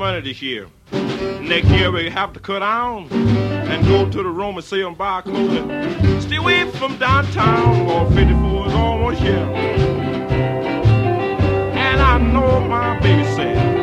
money this year. Next year we have to cut down and go to the Roman sale and buy clothing. Stay away from downtown, or 54 is almost here. And I know my baby said